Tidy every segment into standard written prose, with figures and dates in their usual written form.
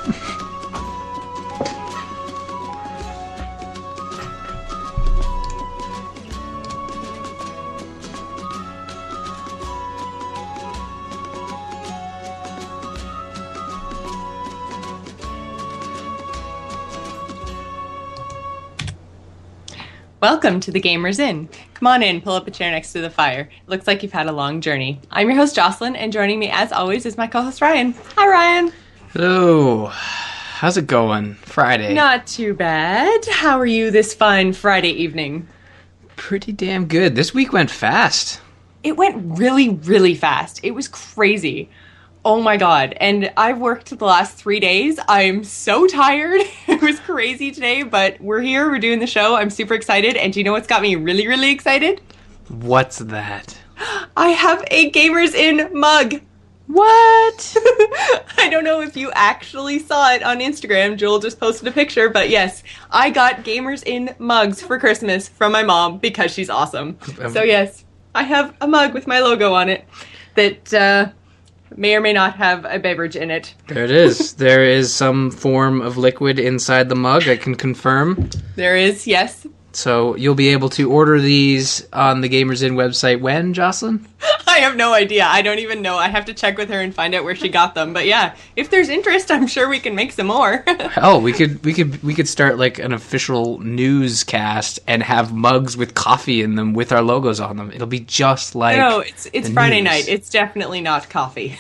Welcome to the Gamers Inn. Come on in, pull up a chair next to the fire. It looks like you've had a long journey. I'm your host, Jocelyn, and joining me, as always, is my co-host, Ryan. Hi, Ryan. Hello. How's it going? Friday. Not too bad. How are you this fine Friday evening? Pretty damn good. This week went fast. It went really, really fast. It was crazy. Oh my god. And I've worked the last 3 days. I'm so tired. It was crazy today, but we're here. We're doing the show. I'm super excited. And do you know what's got me really, really excited? What's that? I have a Gamers Inn mug. What? I don't know if you actually saw it on Instagram. Joel just posted a picture, but yes, I got Gamers Inn mugs for Christmas from my mom because she's awesome. So yes, I have a mug with my logo on it that may or may not have a beverage in it. There it is. There is some form of liquid inside the mug, I can confirm. There is, yes. So you'll be able to order these on the Gamers Inn website when, Jocelyn? I have no idea. I don't even know. I have to check with her and find out where she got them. But yeah, if there's interest, I'm sure we can make some more. Hell, we could start like an official newscast and have mugs with coffee in them with our logos on them. It'll be just like no, it's Friday night. It's definitely not coffee.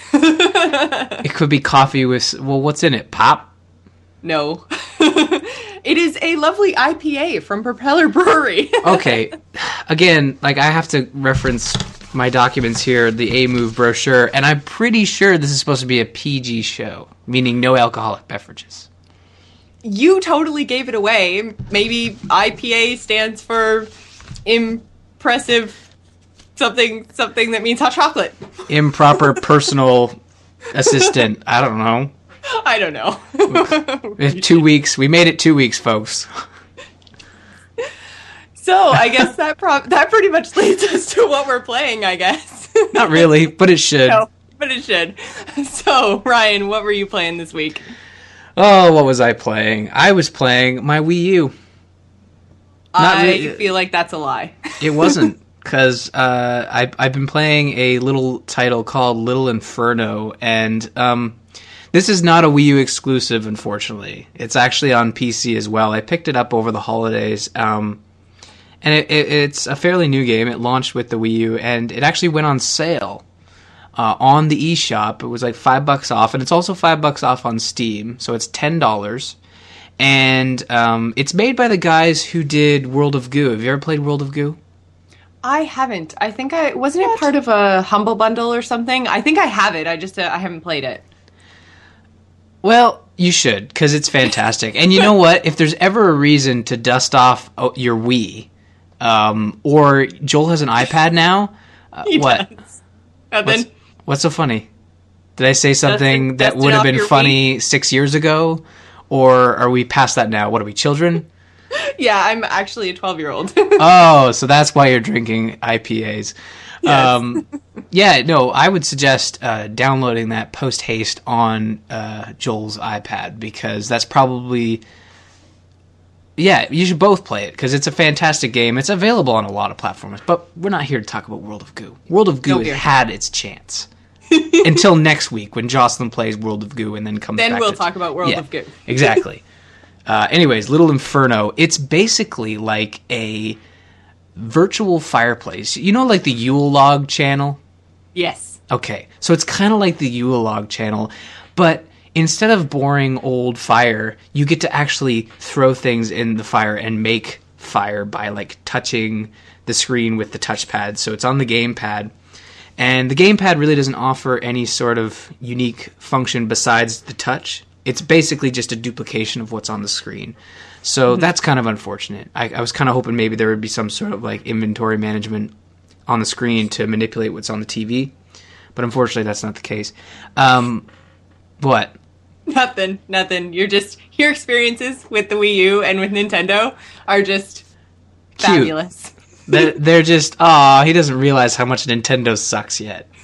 It could be coffee with what's in it? Pop? No. It is a lovely IPA from Propeller Brewery. Okay. Again, like I have to reference my documents here, the A-Move brochure, and I'm pretty sure this is supposed to be a PG show, meaning no alcoholic beverages. You totally gave it away. Maybe IPA stands for impressive something that means hot chocolate. Improper personal assistant. I don't know. I don't know. 2 weeks. We made it 2 weeks, folks. So I guess that pretty much leads us to what we're playing, I guess. Not really, but it should. No, but it should. So, Ryan, what were you playing this week? Oh, what was I playing? I was playing my Wii U. I feel like that's a lie. It wasn't, because I've been playing a little title called Little Inferno, and this is not a Wii U exclusive, unfortunately. It's actually on PC as well. I picked it up over the holidays, and it's a fairly new game. It launched with the Wii U, and it actually went on sale on the eShop. It was like $5 off, and it's also $5 off on Steam, so it's $10. And it's made by the guys who did World of Goo. Have you ever played World of Goo? I haven't. I think wasn't it part of a Humble Bundle or something? I think I have it. I just I haven't played it. Well, you should, because it's fantastic. And you know what? If there's ever a reason to dust off your Wii, or Joel has an iPad now, what? Does. Nothing. What's so funny? Did I say something that would have been funny 6 years ago? Or are we past that now? What are we, children? Yeah, I'm actually a 12-year-old. Oh, so that's why you're drinking IPAs. Yes. Yeah, no, I would suggest downloading that post-haste on Joel's iPad, because that's probably... Yeah, you should both play it, because it's a fantastic game. It's available on a lot of platforms, but we're not here to talk about World of Goo. World of Goo has had its chance. Until next week, when Jocelyn plays World of Goo and then comes back. Then we'll talk about World of Goo. Exactly. Anyways, Little Inferno, it's basically like a virtual fireplace. You know, like the Yule Log channel? Yes. Okay, so it's kind of like the Yule Log channel, but instead of boring old fire, you get to actually throw things in the fire and make fire by like touching the screen with the touchpad. So it's on the gamepad. And the gamepad really doesn't offer any sort of unique function besides the touch. It's basically just a duplication of what's on the screen. So that's kind of unfortunate. I was kind of hoping maybe there would be some sort of like inventory management on the screen to manipulate what's on the TV. But unfortunately, that's not the case. What? Nothing. Your experiences with the Wii U and with Nintendo are just fabulous. They're just, he doesn't realize how much Nintendo sucks yet.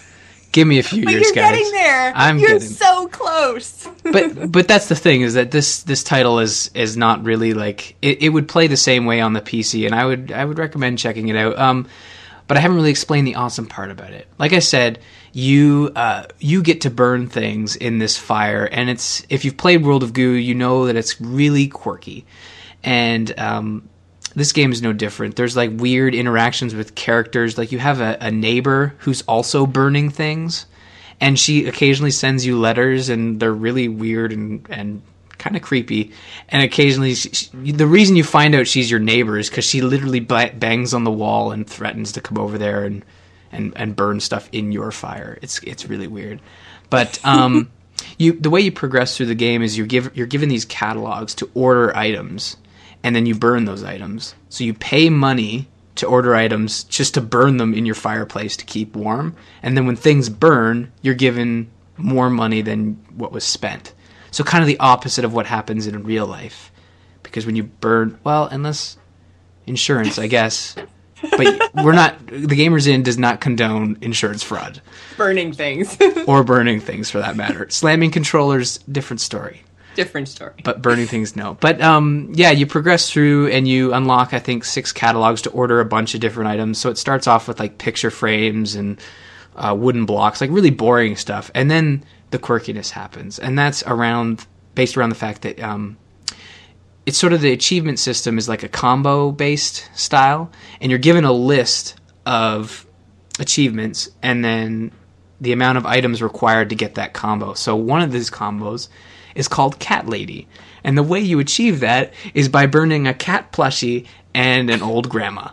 Give me a few But years, you're guys. getting there. I'm you're getting so close. but that's the thing, is that this title is not really like it would play the same way on the PC, and I would recommend checking it out. But I haven't really explained the awesome part about it. Like I said, you get to burn things in this fire, and it's, if you've played World of Goo, you know that it's really quirky, and this game is no different. There's like weird interactions with characters. Like you have a neighbor who's also burning things, and she occasionally sends you letters, and they're really weird and kind of creepy. And occasionally, the reason you find out she's your neighbor is because she literally bangs on the wall and threatens to come over there and burn stuff in your fire. It's really weird. But the way you progress through the game is you're given these catalogs to order items, and then you burn those items. So you pay money to order items just to burn them in your fireplace to keep warm. And then when things burn, you're given more money than what was spent. So kind of the opposite of what happens in real life. Because when you burn, well, unless insurance, I guess. But the Gamers Inn does not condone insurance fraud. Burning things. Or burning things, for that matter. Slamming controllers, different story. Different story. But burning things, no. But yeah, you progress through and you unlock, I think, 6 catalogs to order a bunch of different items. So it starts off with like picture frames and wooden blocks, like really boring stuff. And then the quirkiness happens. And that's based around the fact that it's sort of, the achievement system is like a combo-based style. And you're given a list of achievements and then the amount of items required to get that combo. So one of these combos is called Cat Lady. And the way you achieve that is by burning a cat plushie and an old grandma.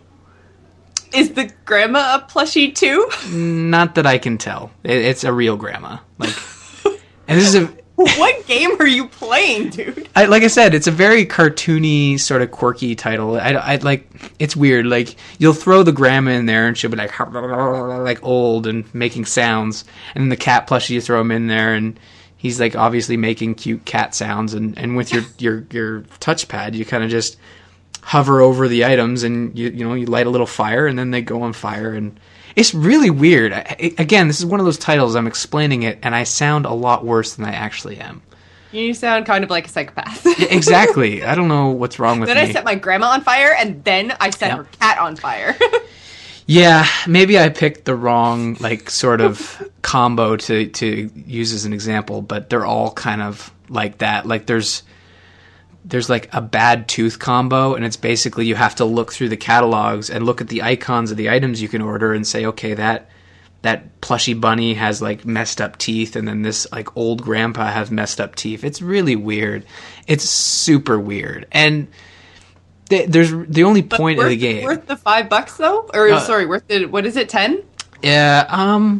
Is the grandma a plushie too? Not that I can tell. It's a real grandma. And this is What game are you playing, dude? like I said, it's a very cartoony, sort of quirky title. I like, it's weird. Like, you'll throw the grandma in there and she'll be like old and making sounds. And then the cat plushie, you throw him in there and he's like obviously making cute cat sounds, and with your touchpad, you kind of just hover over the items, and you light a little fire, and then they go on fire, and it's really weird. Again, this is one of those titles, I'm explaining it, and I sound a lot worse than I actually am. You sound kind of like a psychopath. Yeah, exactly. I don't know what's wrong with me. Then I set my grandma on fire, and then I set her cat on fire. Yeah, maybe I picked the wrong sort of combo to use as an example, but they're all kind of like that. Like there's like a bad tooth combo, and it's basically you have to look through the catalogs and look at the icons of the items you can order and say, okay, that plushy bunny has like messed up teeth, and then this like old grandpa has messed up teeth. It's really weird. It's super weird. And there's the only point of the game. Worth the $5 though, or sorry, worth the, what is it, 10? Yeah.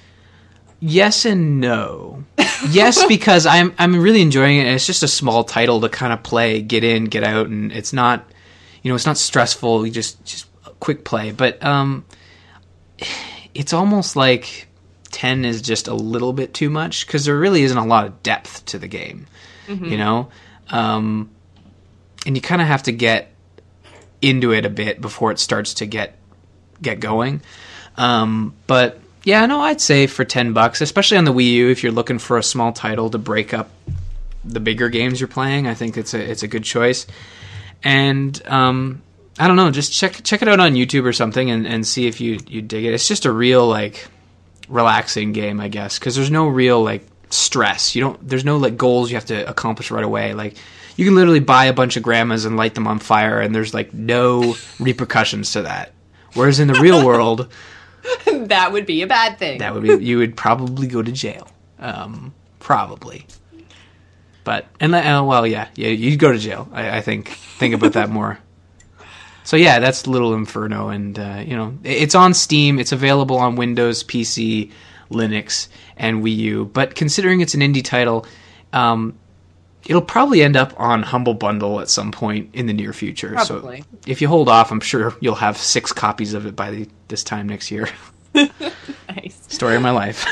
Yes and no. Yes, because I'm really enjoying it, and it's just a small title to kind of play, get in, get out, and it's not, it's not stressful. You just quick play, but it's almost like 10 is just a little bit too much because there really isn't a lot of depth to the game, and you kind of have to get into it a bit before it starts to get going. But yeah, no, I'd say for $10, especially on the Wii U, if you're looking for a small title to break up the bigger games you're playing, I think it's a good choice. And I don't know, just check it out on YouTube or something and see if you dig it. It's just a real relaxing game, I guess, because there's no real stress. There's no goals you have to accomplish right away. You can literally buy a bunch of grandmas and light them on fire, and there's no repercussions to that. Whereas in the real world, that would be a bad thing. You would probably go to jail, probably. But well, yeah, you'd go to jail. I think about that more. So yeah, that's Little Inferno, and it's on Steam. It's available on Windows, PC, Linux, and Wii U. But considering it's an indie title, it'll probably end up on Humble Bundle at some point in the near future. Probably. So if you hold off, I'm sure you'll have 6 copies of it by this time next year. Nice. Story of my life.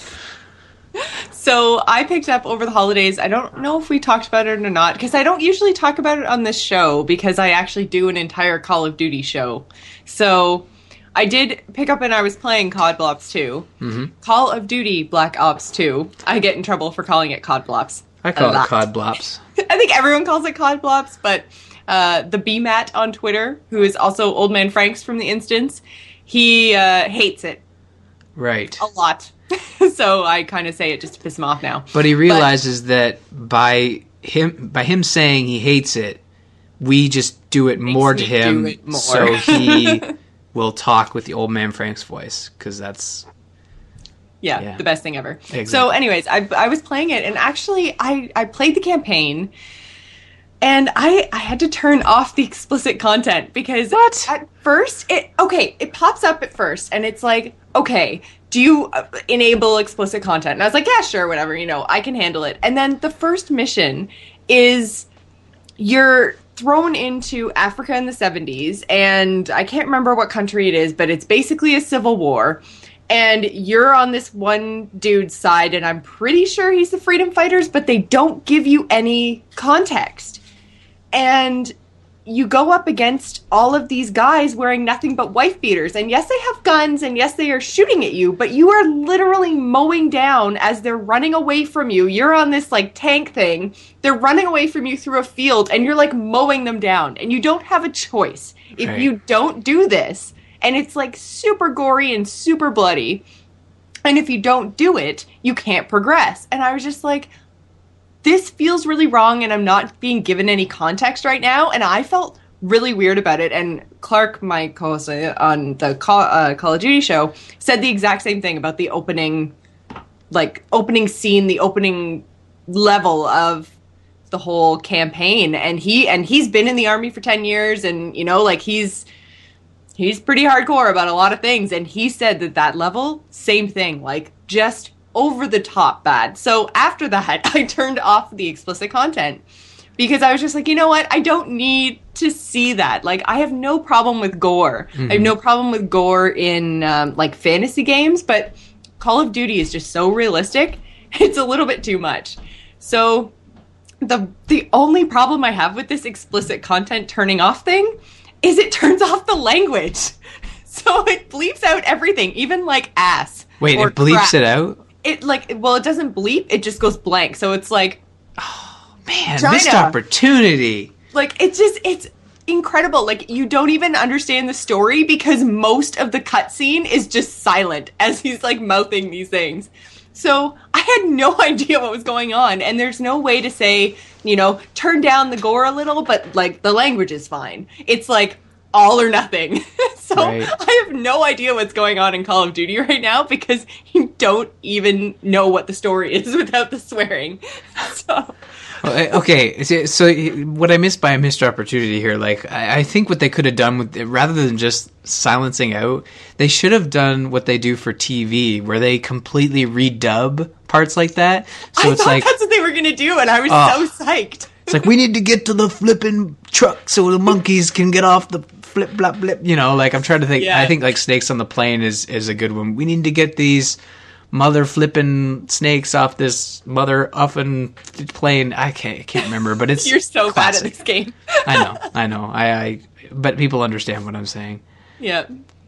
So I picked up over the holidays. I don't know if we talked about it or not, because I don't usually talk about it on this show, because I actually do an entire Call of Duty show. So I did pick up and I was playing COD Blops 2. Mm-hmm. Call of Duty Black Ops 2. I get in trouble for calling it COD Blops. I call it COD Blops. I think everyone calls it COD Blops, but the BMAT on Twitter, who is also Old Man Franks from the instance, he hates it. Right. A lot. So I kind of say it just to piss him off now. But he realizes that by him saying he hates it, we just do it more to him, so he will talk with the Old Man Frank's voice, because that's... Yeah, the best thing ever. Exactly. So anyways, I was playing it, and actually I played the campaign, and I had to turn off the explicit content, because at first, it pops up at first, and it's like, okay, do you enable explicit content? And I was like, yeah, sure, whatever, I can handle it. And then the first mission is you're thrown into Africa in the 70s, and I can't remember what country it is, but it's basically a civil war, and you're on this one dude's side, and I'm pretty sure he's the freedom fighters, but they don't give you any context. And you go up against all of these guys wearing nothing but wife beaters. And yes, they have guns, and yes, they are shooting at you, but you are literally mowing down as they're running away from you. You're on this, tank thing. They're running away from you through a field, and you're, mowing them down. And you don't have a choice. If you don't do this, and it's, super gory and super bloody, and if you don't do it, you can't progress. And I was just like... this feels really wrong, and I'm not being given any context right now, and I felt really weird about it. And Clark, my co-host on the Call of Duty show, said the exact same thing about the opening scene, the opening level of the whole campaign. And he's been in the army for 10 years, and he's pretty hardcore about a lot of things. And he said that level, same thing, just over the top bad. So after that, I turned off the explicit content, because I was just like, you know what? I don't need to see that. I have no problem with gore. Mm-hmm. I have no problem with gore in fantasy games, but Call of Duty is just so realistic. It's a little bit too much. So the only problem I have with this explicit content turning off thing is it turns off the language. So it bleeps out everything, even ass. Wait, it bleeps crap. It out? It it doesn't bleep, it just goes blank. So it's oh man, China. Missed opportunity. It's incredible. You don't even understand the story, because most of the cutscene is just silent as he's mouthing these things. So I had no idea what was going on, and there's no way to say, turn down the gore a little, but the language is fine. It's all or nothing. So I have no idea what's going on in Call of Duty right now, because you don't even know what the story is without the swearing. So... okay, so what I missed by a missed opportunity here, I think what they could have done with it, rather than just silencing out, they should have done what they do for TV, where they completely redub parts like that. So I thought that's what they were going to do, and I was so psyched. It's we need to get to the flipping truck so the monkeys can get off the flip, blap, blip. I'm trying to think. Yeah. I think Snakes on the Plane is a good one. We need to get these mother flipping snakes off this mother uffing plane. I can't remember, but it's you're so classic. Bad at this game. I know. But people understand what I'm saying. Yeah.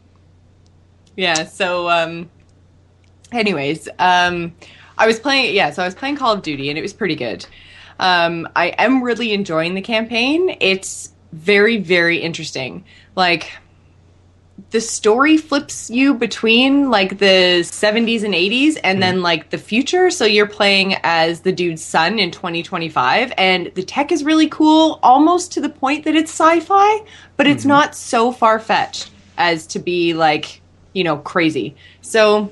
Yeah. So, anyways, I was playing. Yeah. So I was playing Call of Duty, and it was pretty good. I am really enjoying the campaign. It's very, very interesting. The story flips you between the 70s and 80s, and then the future. So you're playing as the dude's son in 2025, and the tech is really cool, almost to the point that it's sci-fi, but it's not so far-fetched as to be crazy. So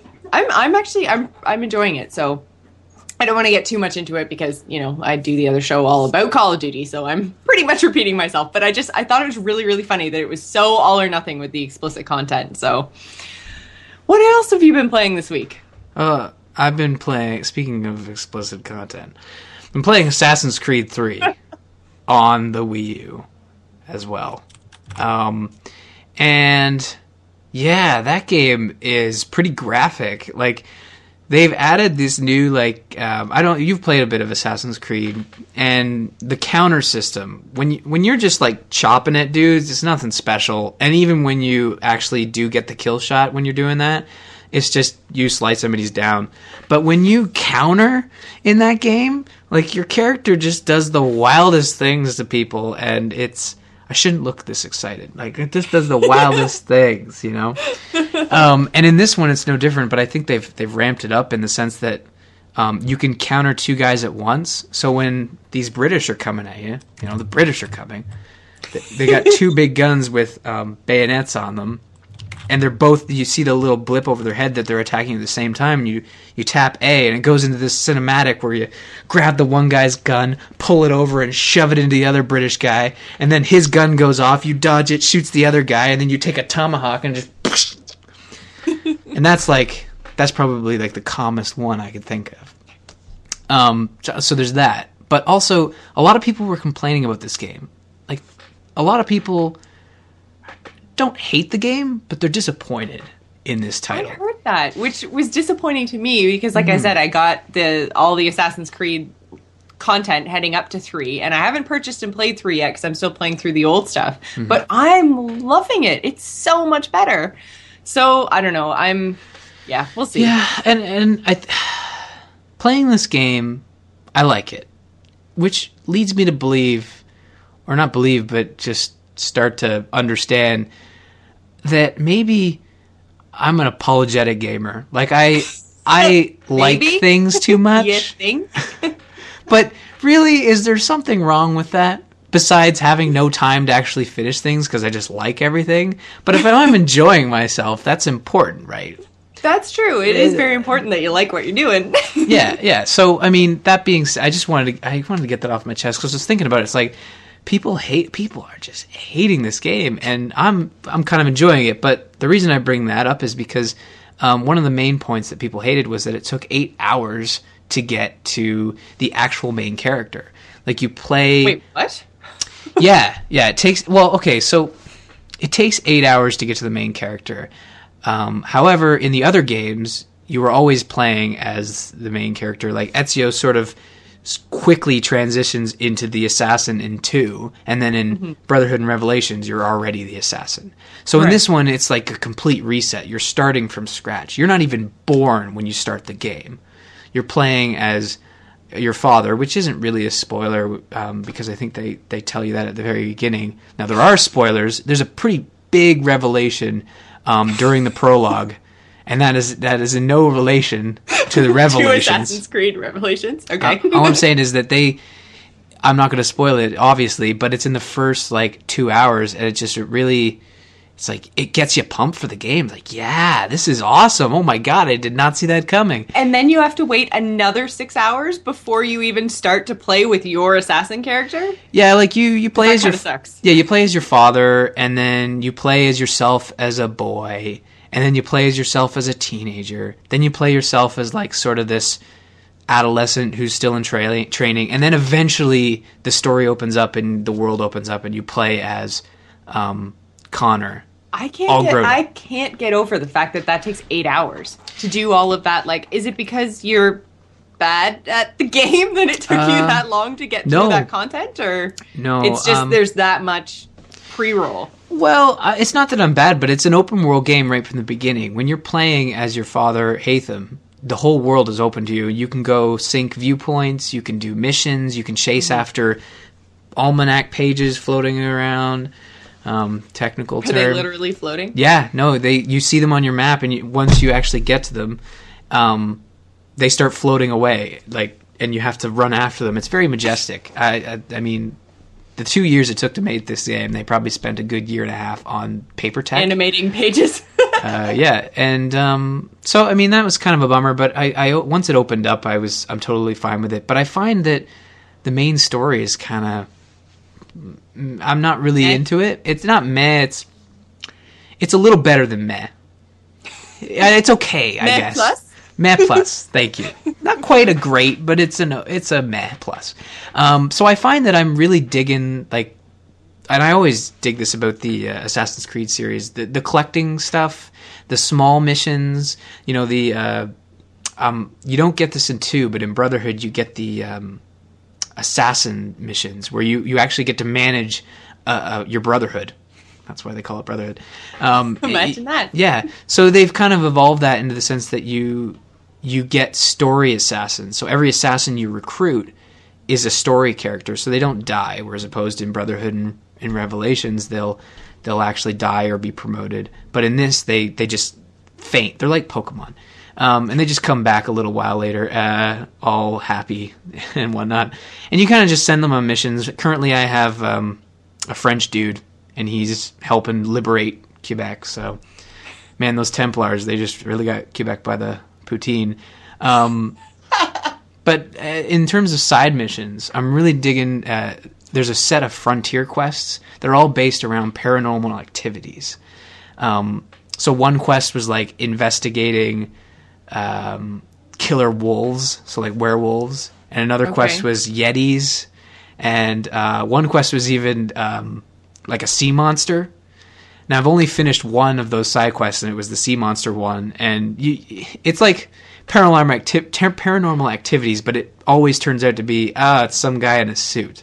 I'm enjoying it. So I don't want to get too much into it, because, I do the other show all about Call of Duty, so I'm pretty much repeating myself. But I thought it was really, really funny that it was so all or nothing with the explicit content. So what else have you been playing this week? I've been playing, speaking of explicit content, I've been playing Assassin's Creed 3 on the Wii U as well. And yeah, that game is pretty graphic. they've added this new, like, you've played a bit of Assassin's Creed, and the counter system, when you're just, like, chopping at dudes, it's nothing special, and even when you actually do get the kill shot when you're doing that, it's just you slice somebody's down. But when you counter in that game, like, your character just does the wildest things to people, and I shouldn't look this excited. Like, it just does the wildest things, you know? And in this one, it's no different, but I think they've ramped it up in the sense that you can counter two guys at once. So when these British are coming at you, you know, the British are coming, they got two big guns with bayonets on them, and they're both, you see the little blip over their head that they're attacking at the same time, and you tap A, and it goes into this cinematic where you grab the one guy's gun, pull it over, and shove it into the other British guy, and then his gun goes off, you dodge it, shoots the other guy, and then you take a tomahawk and just... and that's probably like the calmest one I could think of. So there's that. But also, a lot of people were complaining about this game. Like, a lot of people don't hate the game, but they're disappointed in this title. I heard that, which was disappointing to me because, like I said, I got all the Assassin's Creed content heading up to 3, and I haven't purchased and played 3 yet because I'm still playing through the old stuff. But I'm loving it. It's so much better. So I don't know. We'll see. Yeah, and playing this game, I like it, which leads me to believe, or not believe, but just start to understand that maybe I'm an apologetic gamer. Like, I like things too much. You think? But really, is there something wrong with that? Besides having no time to actually finish things because I just like everything. But if I'm enjoying myself, that's important, right? That's true. It is very important that you like what you're doing. Yeah. So, I mean, that being said, I wanted to get that off my chest because I was thinking about it. It's like, people are just hating this game, and I'm kind of enjoying it. But the reason I bring that up is because one of the main points that people hated was that it took 8 hours to get to the actual main character. Like, you play... Wait, what? Yeah, it takes... Well, okay, so it takes 8 hours to get to the main character. However, in the other games, you were always playing as the main character. Like, Ezio sort of quickly transitions into the assassin in 2, and then in Brotherhood and Revelations, you're already the assassin. So in this one, it's like a complete reset. You're starting from scratch. You're not even born when you start the game. You're playing as your father, which isn't really a spoiler, because I think they tell you that at the very beginning. Now, there are spoilers. There's a pretty big revelation during the prologue, and that is in no relation to the Revelations. To Assassin's Creed Revelations? Okay. All I'm saying is that I'm not going to spoil it, obviously, but it's in the first, 2 hours, and it's like, it gets you pumped for the game. Like, yeah, this is awesome. Oh my god, I did not see that coming. And then you have to wait another 6 hours before you even start to play with your assassin character? Yeah, like you play as your... sucks. Yeah, you play as your father, and then you play as yourself as a boy, and then you play as yourself as a teenager. Then you play yourself as, sort of this adolescent who's still in training, and then eventually the story opens up and the world opens up, and you play as... Connor. I can't get over the fact that takes 8 hours to do all of that. Like, is it because you're bad at the game that it took you that long to get through that content? Or no, it's just there's that much pre-roll? Well, it's not that I'm bad, but it's an open world game right from the beginning. When you're playing as your father, Haytham, the whole world is open to you. You can go sync viewpoints, you can do missions, you can chase after almanac pages floating around. Technical term. Are they literally floating? Yeah, no, you see them on your map, and once you actually get to them, they start floating away, and you have to run after them. It's very majestic. I mean, the 2 years it took to make this game, they probably spent a good year and a half on paper tech. Animating pages. Yeah, and so, I mean, that was kind of a bummer, but I once it opened up, I'm totally fine with it. But I find that the main story is kind of... I'm not really into it. It's not meh. It's a little better than meh. It's okay, I guess. Meh plus? Meh plus. Thank you. Not quite a great, but it's a meh plus. So I find that I'm really digging, and I always dig this about the Assassin's Creed series, the collecting stuff, the small missions, the you don't get this in 2, but in Brotherhood you get the assassin missions where you actually get to manage your Brotherhood. That's why they call it Brotherhood. Imagine that. Yeah. So they've kind of evolved that into the sense that you get story assassins. So every assassin you recruit is a story character, so they don't die, whereas opposed in Brotherhood and in Revelations, they'll actually die or be promoted. But in this, they just faint. They're like Pokemon. And they just come back a little while later, all happy and whatnot. And you kind of just send them on missions. Currently, I have a French dude, and he's helping liberate Quebec. So, man, those Templars, they just really got Quebec by the poutine. But in terms of side missions, I'm really digging... there's a set of frontier quests. They're all based around paranormal activities. So one quest was like investigating killer wolves, so like werewolves. And another quest was Yetis. And one quest was even like a sea monster. Now, I've only finished one of those side quests, and it was the sea monster one. And it's like paranormal activities, but it always turns out to be, it's some guy in a suit.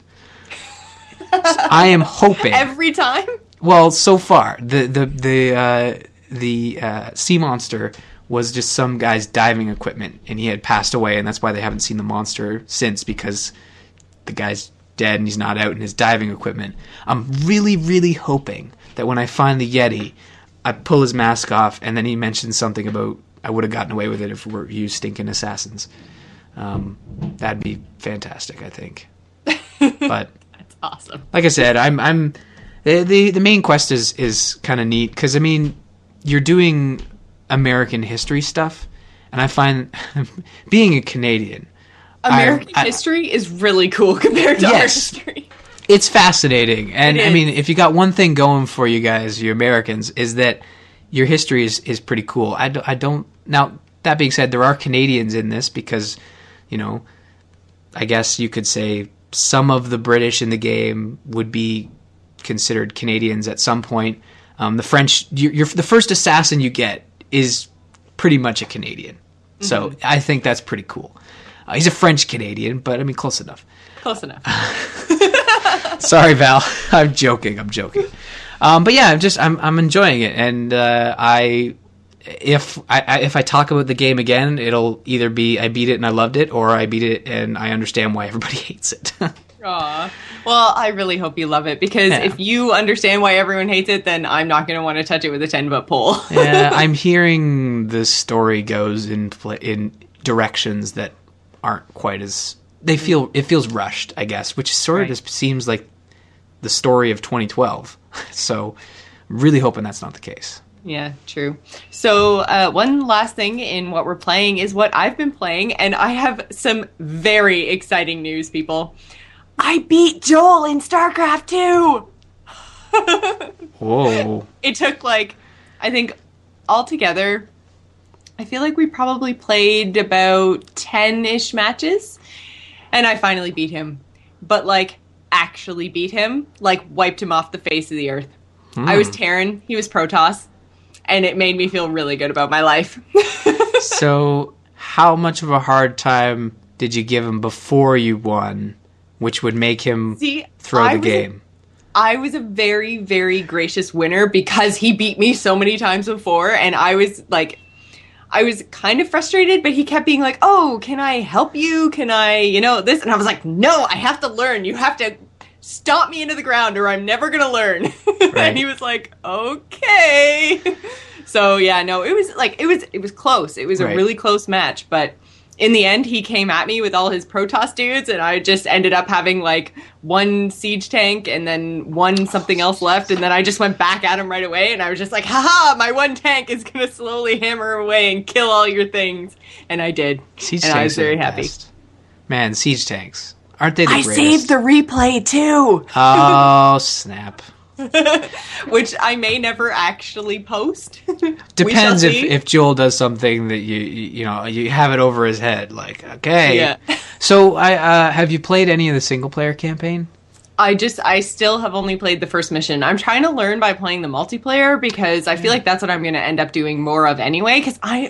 I am hoping every time. Well, so far the sea monster was just some guy's diving equipment, and he had passed away, and that's why they haven't seen the monster since, because the guy's dead and he's not out in his diving equipment. I'm really, really hoping that when I find the Yeti, I pull his mask off, and then he mentions something about I would have gotten away with it if we were you stinking assassins. That'd be fantastic, I think. But awesome. Like I said, I'm the main quest is kind of neat because I mean you're doing American history stuff, and I find being a Canadian, American history is really cool compared to our history. It's fascinating, and I mean if you got one thing going for you guys, you Americans, is that your history is pretty cool. I don't now. That being said, there are Canadians in this because I guess you could say some of the British in the game would be considered Canadians at some point. The French, the first assassin you get is pretty much a Canadian. Mm-hmm. So I think that's pretty cool. He's a French Canadian, but I mean, close enough. Close enough. Sorry, Val. I'm joking. But yeah, I'm enjoying it. And if I talk about the game again, it'll either be I beat it and I loved it, or I beat it and I understand why everybody hates it. Aw. Well, I really hope you love it, because if you understand why everyone hates it, then I'm not going to want to touch it with a 10-foot pole. Yeah, I'm hearing the story goes in directions that aren't quite as... it feels rushed, I guess, which sort of just seems like the story of 2012. So I'm really hoping that's not the case. Yeah, true. So one last thing in what we're playing is what I've been playing, and I have some very exciting news, people. I beat Joel in StarCraft 2! Whoa. It took, I think, altogether, I feel like we probably played about 10-ish matches, and I finally beat him. But, actually beat him. Wiped him off the face of the earth. I was Terran, he was Protoss, and it made me feel really good about my life. So, how much of a hard time did you give him before you won, which would make him throw the game? I was a very, very gracious winner because he beat me so many times before, and I was kind of frustrated, but he kept being like, oh, can I help you? Can I, this? And I was like, no, I have to learn. You have to stomp me into the ground or I'm never going to learn. Right. And he was like, okay. So yeah, no, it was close. It was a really close match, but in the end, he came at me with all his Protoss dudes, and I just ended up having one siege tank and then one something else left, and then I just went back at him right away, and I was just like, haha, my one tank is going to slowly hammer away and kill all your things. And I did. Siege and tanks I was very happy. Best. Man, siege tanks. Aren't they the greatest? I saved the replay, too! Oh, snap. Which I may never actually post. Depends if Joel does something that you have it over his head. Okay. Yeah. So have you played any of the single player campaign? I still have only played the first mission. I'm trying to learn by playing the multiplayer because I feel like that's what I'm going to end up doing more of anyway. Because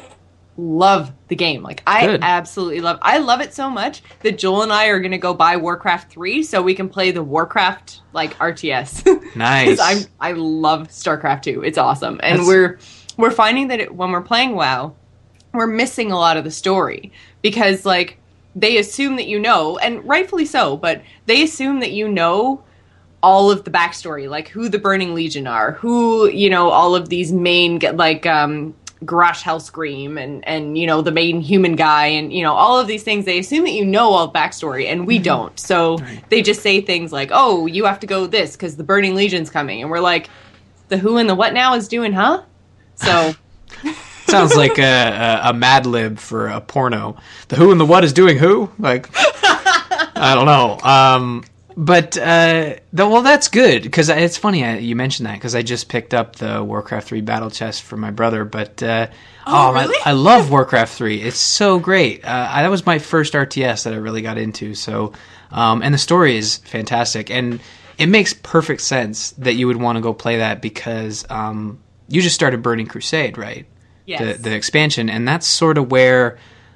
love the game. Like, I Good. absolutely I love it so much that Joel and I are going to go buy Warcraft 3 so we can play the Warcraft, like, RTS. Nice. 'Cause I love StarCraft 2. It's awesome. And That's- we're finding that when we're playing WoW, we're missing a lot of the story because, like, they assume that you know, and rightfully so, but they assume that you know all of the backstory, like who the Burning Legion are, who, you know, all of these main, like, Garrosh Hellscream and, you know, the main human guy and, you know, all of these things. They assume that you know all the backstory, and we don't. So they just say things like, oh, you have to go this because the Burning Legion's coming. And we're like, the who and the what now is doing, huh? So... Sounds like a Mad Lib for a porno. The who and the what is doing who? Like, I don't know. But well, that's good because it's funny you mentioned that because I just picked up the Warcraft 3 battle chest for my brother. But really? I love Warcraft 3. It's so great. That was my first RTS that I really got into. So, and the story is fantastic, and it makes perfect sense that you would want to go play that because you just started Burning Crusade, right? Yes. The expansion, and that's sort of where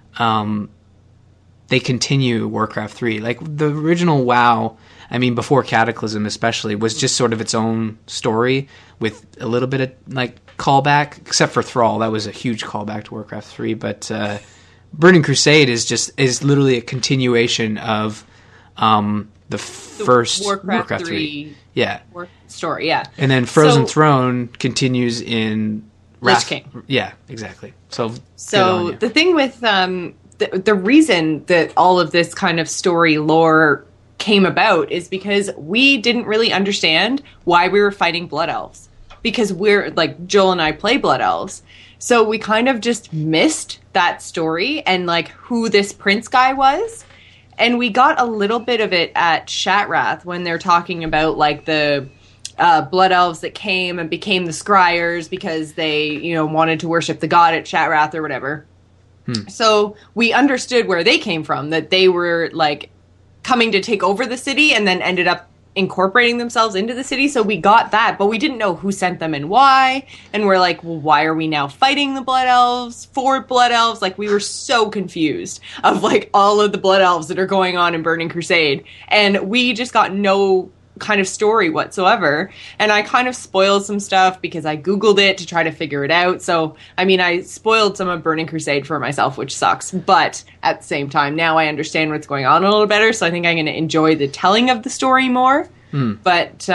they continue Warcraft 3. Like, the original WoW, I mean, before Cataclysm especially, was just sort of its own story with a little bit of, like, callback, except for Thrall. That was a huge callback to Warcraft 3, but Burning Crusade is literally a continuation of the first Warcraft 3. Yeah. Story, yeah. And then Frozen Throne continues in... Lich King. Yeah, exactly. So the thing with the reason that all of this kind of story lore came about is because we didn't really understand why we were fighting Blood Elves. Because we're, like, Joel and I play Blood Elves. So we kind of just missed that story and, like, who this prince guy was. And we got a little bit of it at Shattrath when they're talking about, like, the... Blood Elves that came and became the Scryers because they, you know, wanted to worship the god at Shattrath or whatever. So we understood where they came from, that they were, like, coming to take over the city and then ended up incorporating themselves into the city. So we got that, but we didn't know who sent them and why. And we're like, well, why are we now fighting the Blood Elves for Blood Elves? Like, we were so confused of, like, all of the Blood Elves that are going on in Burning Crusade. And we just got no kind of story whatsoever, and I kind of spoiled some stuff because I googled it to try to figure it out. So I mean, I spoiled some of Burning Crusade for myself, which sucks, but at the same time now I understand what's going on a little better, so I think I'm going to enjoy the telling of the story more. But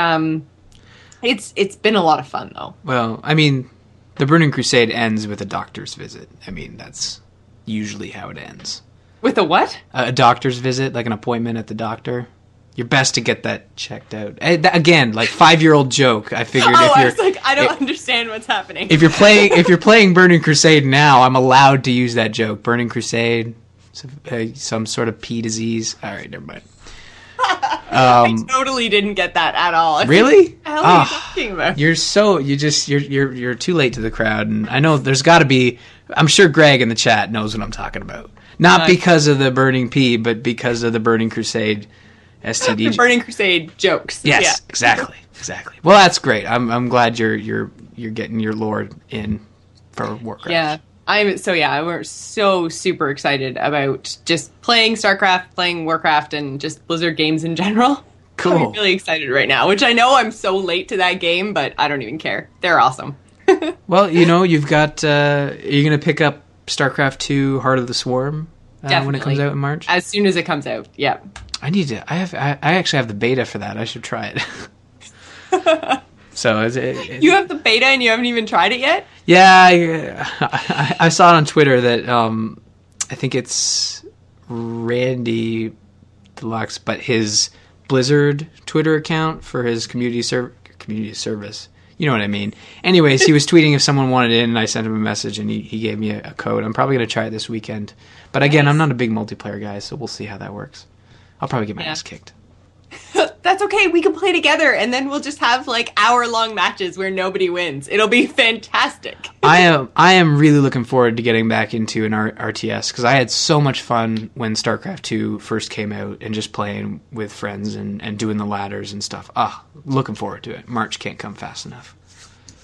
it's been a lot of fun though. Well, I mean, the Burning Crusade ends with a doctor's visit. I mean, that's usually how it ends. With a what? A doctor's visit, like an appointment at the doctor. You're best to get that checked out. Again, like 5-year-old joke. I figured if you're, I was like, I don't understand what's happening. If you're playing Burning Crusade now, I'm allowed to use that joke. Burning Crusade, some sort of pea disease. All right, never mind. I totally didn't get that at all. Really? What the hell are you talking about? You're too late to the crowd, and I know there's got to be. I'm sure Greg in the chat knows what I'm talking about. Not because of the burning pea, but because of the Burning Crusade. STD. The Burning Crusade jokes. Yes, yeah. exactly. Well, that's great. I'm glad you're getting your lore in for Warcraft. Yeah, we're so super excited about just playing StarCraft, playing Warcraft, and just Blizzard games in general. Cool. I'm really excited right now, which I know I'm so late to that game, but I don't even care. They're awesome. Well, you know, you've got. Are you going to pick up StarCraft 2: Heart of the Swarm when it comes out in March? As soon as it comes out. Yeah. I need to. I actually have the beta for that. I should try it. So you have the beta and you haven't even tried it yet? Yeah, I saw it on Twitter that I think it's Randy Deluxe, but his Blizzard Twitter account for his community service. You know what I mean. Anyways, he was tweeting if someone wanted in, and I sent him a message, and he gave me a code. I'm probably going to try it this weekend. But again, I'm not a big multiplayer guy, so we'll see how that works. I'll probably get my ass kicked. That's okay. We can play together, and then we'll just have, like, hour-long matches where nobody wins. It'll be fantastic. I am really looking forward to getting back into an RTS, because I had so much fun when StarCraft 2 first came out, and just playing with friends and doing the ladders and stuff. Looking forward to it. March can't come fast enough.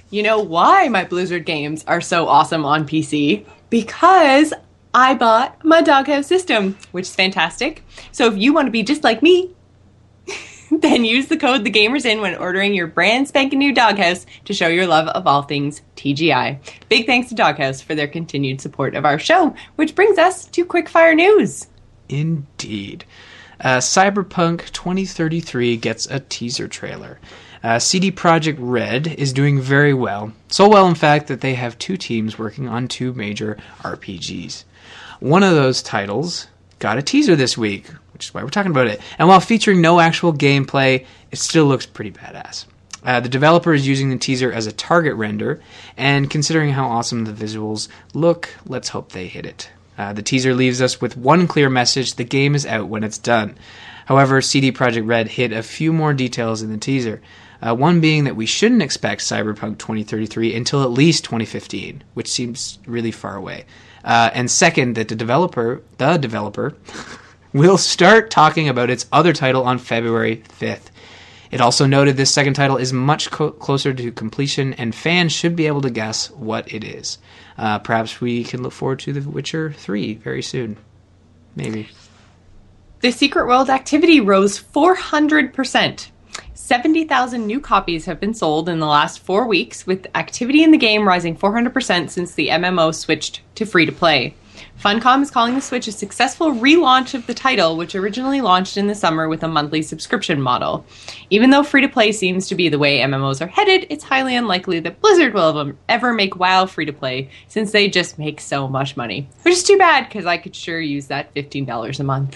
You know why my Blizzard games are so awesome on PC? Because I bought my Doghouse system, which is fantastic. So if you want to be just like me, then use the code TheGamersIn when ordering your brand spanking new Doghouse to show your love of all things TGI. Big thanks to Doghouse for their continued support of our show, which brings us to Quickfire News. Indeed. Cyberpunk 2033 gets a teaser trailer. CD Projekt Red is doing very well. So well, in fact, that they have 2 teams working on 2 major RPGs. One of those titles got a teaser this week, which is why we're talking about it. And while featuring no actual gameplay, it still looks pretty badass. The developer is using the teaser as a target render, and considering how awesome the visuals look, let's hope they hit it. The teaser leaves us with one clear message: the game is out when it's done. However, CD Projekt Red hid a few more details in the teaser. One being that we shouldn't expect Cyberpunk 2033 until at least 2015, which seems really far away. And second, that the developer will start talking about its other title on February 5th. It also noted this second title is much closer to completion, and fans should be able to guess what it is. Perhaps we can look forward to The Witcher 3 very soon. Maybe. The Secret World activity rose 400%. 70,000 new copies have been sold in the last 4 weeks, with activity in the game rising 400% since the MMO switched to free-to-play. Funcom is calling the Switch a successful relaunch of the title, which originally launched in the summer with a monthly subscription model. Even though free-to-play seems to be the way MMOs are headed, it's highly unlikely that Blizzard will ever make WoW free-to-play, since they just make so much money. Which is too bad, because I could sure use that $15 a month.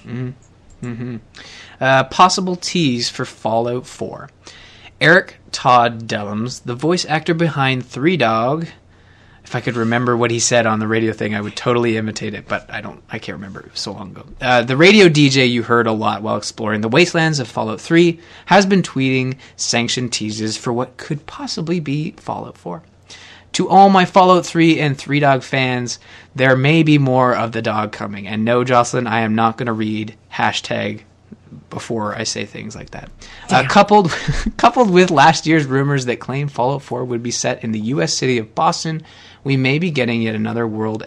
Possible tease for Fallout 4. Eric Todd Dellums, the voice actor behind Three Dog. If I could remember what he said on the radio thing, I would totally imitate it, but I can't remember. It was so long ago. The radio DJ you heard a lot while exploring the wastelands of Fallout 3 has been tweeting sanctioned teases for what could possibly be Fallout 4. To all my Fallout 3 and Three Dog fans, there may be more of the dog coming. And no, Jocelyn, I am not going to read hashtag before I say things like that. Coupled with last year's rumors that claimed Fallout 4 would be set in the U.S. city of Boston, we may be getting yet another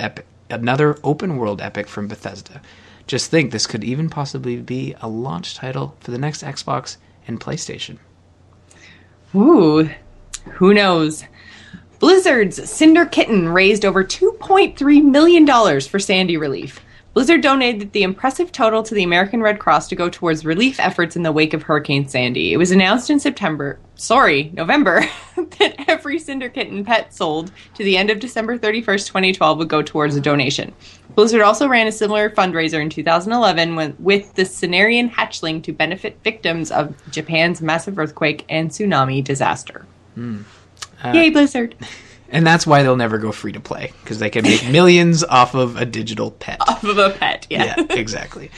open world epic from Bethesda. Just think, this could even possibly be a launch title for the next Xbox and PlayStation. Ooh, who knows? Blizzard's Cinder Kitten raised over $2.3 million for Sandy relief. Blizzard donated the impressive total to the American Red Cross to go towards relief efforts in the wake of Hurricane Sandy. It was announced in November, that every Cinder Kitten pet sold to the end of December 31st, 2012 would go towards a donation. Blizzard also ran a similar fundraiser in 2011 with the Cenarian hatchling to benefit victims of Japan's massive earthquake and tsunami disaster. Yay, Blizzard! And that's why they'll never go free to play, because they can make millions off of a digital pet. Off of a pet, yeah. Yeah, exactly.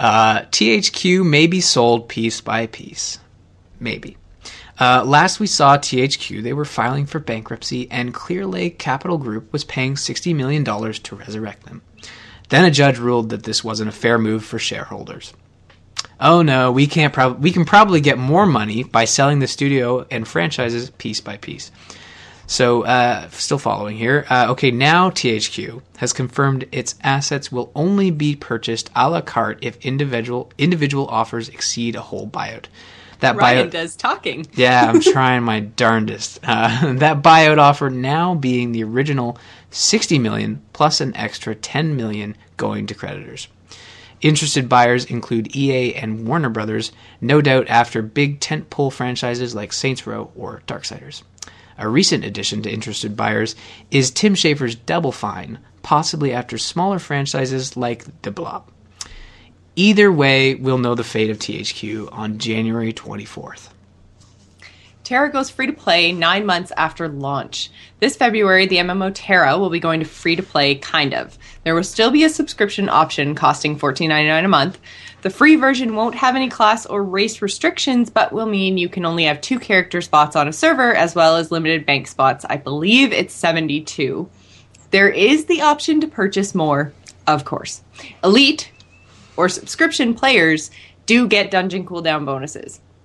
THQ may be sold piece by piece. Maybe. Last we saw THQ, they were filing for bankruptcy, and Clear Lake Capital Group was paying $60 million to resurrect them. Then a judge ruled that this wasn't a fair move for shareholders. Oh no, we can probably get more money by selling the studio and franchises piece by piece. So, still following here. Okay, now THQ has confirmed its assets will only be purchased a la carte if individual offers exceed a whole buyout. That Ryan does talking. Yeah, I'm trying my darndest. That buyout offer now being the original $60 million plus an extra $10 million going to creditors. Interested buyers include EA and Warner Brothers, no doubt after big tentpole franchises like Saints Row or Darksiders. A recent addition to interested buyers is Tim Schafer's Double Fine, possibly after smaller franchises like The Blob. Either way, we'll know the fate of THQ on January 24th. Terra goes free-to-play 9 months after launch. This February, the MMO Terra will be going to free-to-play, kind of. There will still be a subscription option costing $14.99 a month. The free version won't have any class or race restrictions, but will mean you can only have 2 character spots on a server, as well as limited bank spots. I believe it's 72. There is the option to purchase more, of course. Elite, or subscription players, do get dungeon cooldown bonuses.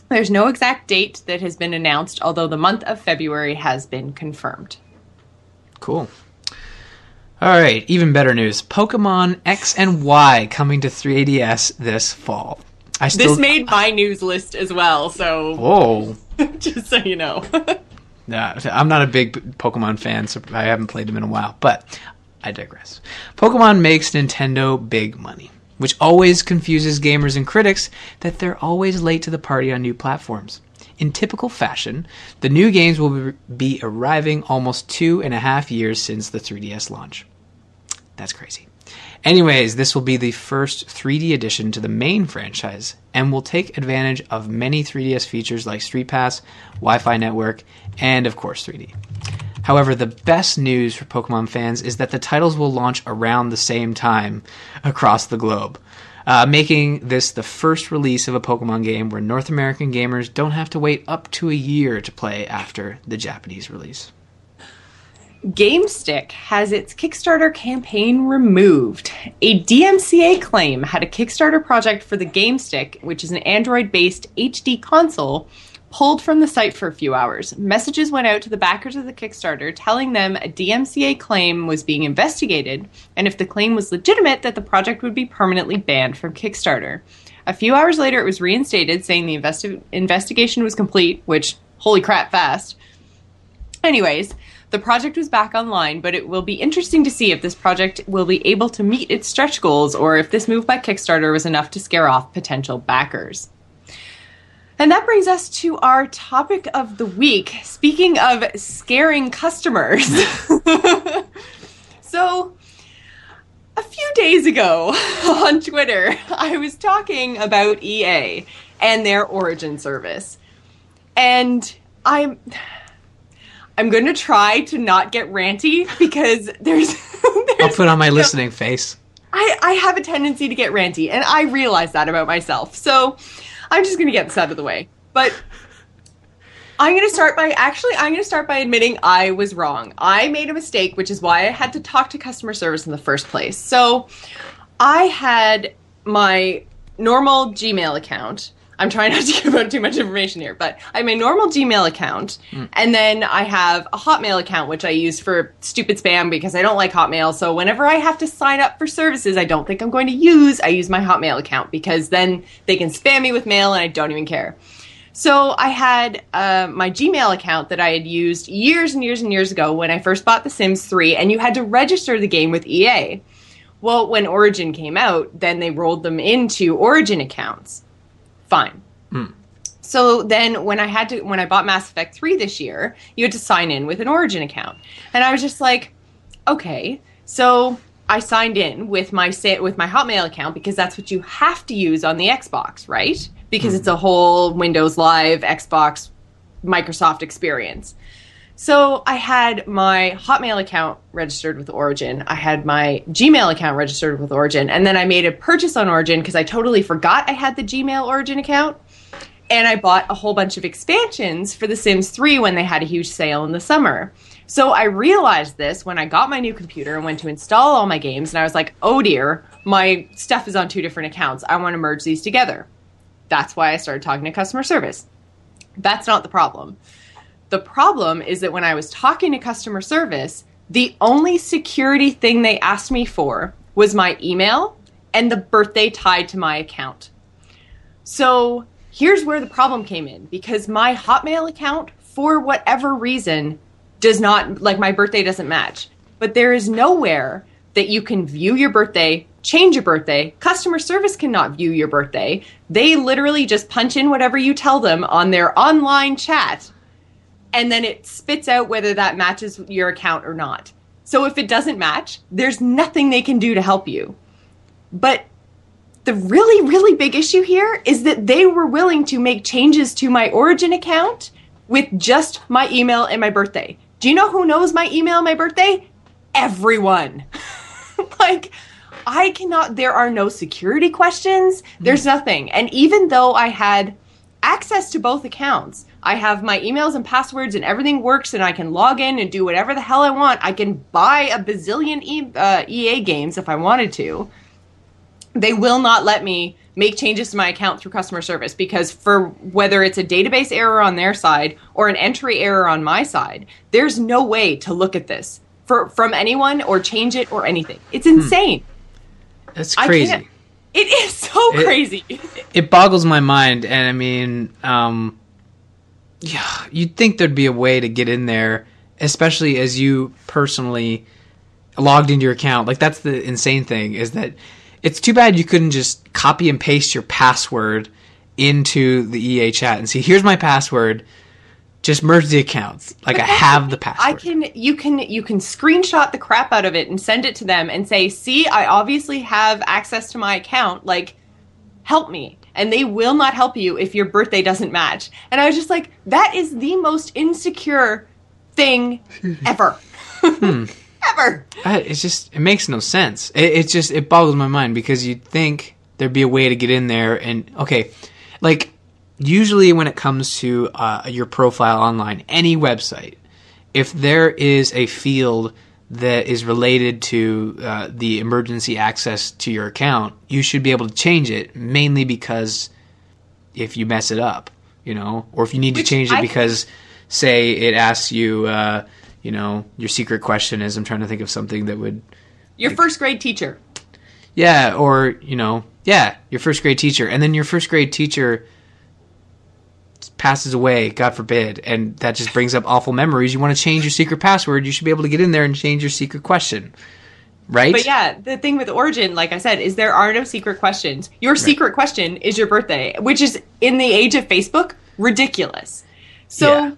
There's no exact date that has been announced, although the month of February has been confirmed. Cool. All right, even better news. Pokemon X and Y coming to 3DS this fall. This made my news list as well, so... Whoa. Just so you know. Nah, I'm not a big Pokemon fan, so I haven't played them in a while, but I digress. Pokemon makes Nintendo big money, which always confuses gamers and critics that they're always late to the party on new platforms. In typical fashion, the new games will be arriving almost 2.5 years since the 3DS launch. That's crazy. Anyways, this will be the first 3D addition to the main franchise and will take advantage of many 3DS features like Street Pass, Wi-Fi network, and of course 3D. However, the best news for Pokemon fans is that the titles will launch around the same time across the globe, making this the first release of a Pokemon game where North American gamers don't have to wait up to a year to play after the Japanese release. GameStick has its Kickstarter campaign removed. A DMCA claim had a Kickstarter project for the GameStick, which is an Android-based HD console, pulled from the site for a few hours. Messages went out to the backers of the Kickstarter telling them a DMCA claim was being investigated, and if the claim was legitimate, that the project would be permanently banned from Kickstarter. A few hours later, it was reinstated, saying the investigation was complete, which, holy crap, fast. Anyways, the project was back online, but it will be interesting to see if this project will be able to meet its stretch goals or if this move by Kickstarter was enough to scare off potential backers. And that brings us to our topic of the week. Speaking of scaring customers. So, a few days ago on Twitter, I was talking about EA and their Origin service. And I'm going to try to not get ranty because there's I'll put on my listening face. I have a tendency to get ranty, and I realize that about myself. So I'm just going to get this out of the way. But I'm going to start by admitting I was wrong. I made a mistake, which is why I had to talk to customer service in the first place. So I had my normal Gmail account. I'm trying not to give out too much information here, but I have my normal Gmail account, and then I have a Hotmail account, which I use for stupid spam because I don't like Hotmail. So whenever I have to sign up for services I don't think I'm going to use, I use my Hotmail account because then they can spam me with mail and I don't even care. So I had my Gmail account that I had used years and years and years ago when I first bought The Sims 3, and you had to register the game with EA. Well, when Origin came out, then they rolled them into Origin accounts. Fine. So then when I bought Mass Effect 3 this year, you had to sign in with an Origin account. And I was just like, okay. So I signed in with my Hotmail account because that's what you have to use on the Xbox, right? Because it's a whole Windows Live, Xbox, Microsoft experience. So I had my Hotmail account registered with Origin. I had my Gmail account registered with Origin. And then I made a purchase on Origin because I totally forgot I had the Gmail Origin account. And I bought a whole bunch of expansions for The Sims 3 when they had a huge sale in the summer. So I realized this when I got my new computer and went to install all my games. And I was like, oh dear, my stuff is on 2 different accounts. I want to merge these together. That's why I started talking to customer service. That's not the problem. The problem is that when I was talking to customer service, the only security thing they asked me for was my email and the birthday tied to my account. So here's where the problem came in, because my Hotmail account, for whatever reason, does not, like, my birthday doesn't match. But there is nowhere that you can view your birthday, change your birthday. Customer service cannot view your birthday. They literally just punch in whatever you tell them on their online chat, and then it spits out whether that matches your account or not. So if it doesn't match, there's nothing they can do to help you. But the really, really big issue here is that they were willing to make changes to my Origin account with just my email and my birthday. Do you know who knows my email and my birthday? Everyone. Like, I cannot, there are no security questions. There's nothing. And even though I had access to both accounts, I have my emails and passwords and everything works and I can log in and do whatever the hell I want. I can buy a bazillion EA games if I wanted to. They will not let me make changes to my account through customer service, because for whether it's a database error on their side or an entry error on my side, there's no way to look at this from anyone or change it or anything. It's insane. That's crazy. It is so crazy. It boggles my mind, and I mean, yeah, you'd think there'd be a way to get in there, especially as you personally logged into your account. Like, that's the insane thing, is that it's too bad you couldn't just copy and paste your password into the EA chat and see, here's my password, just merge the accounts. Like, I have the password. You can screenshot the crap out of it and send it to them and say, see, I obviously have access to my account, like, help me. And they will not help you if your birthday doesn't match. And I was just like, that is the most insecure thing ever. Ever. It makes no sense. It boggles my mind, because you'd think there'd be a way to get in there and, okay, like, usually when it comes to your profile online, any website, if there is a field that is related to the emergency access to your account, you should be able to change it, mainly because if you mess it up, or if you need to change it because, say, it asks you, your secret question is, I'm trying to think of something that would... Your first grade teacher. Yeah, or, your first grade teacher. And then your first grade teacher passes away, God forbid, and that just brings up awful memories. You want to change your secret password, you should be able to get in there and change your secret question, right? But yeah, the thing with Origin, like I said, is there are no secret questions. Your secret question is your birthday, which is, in the age of Facebook, ridiculous. So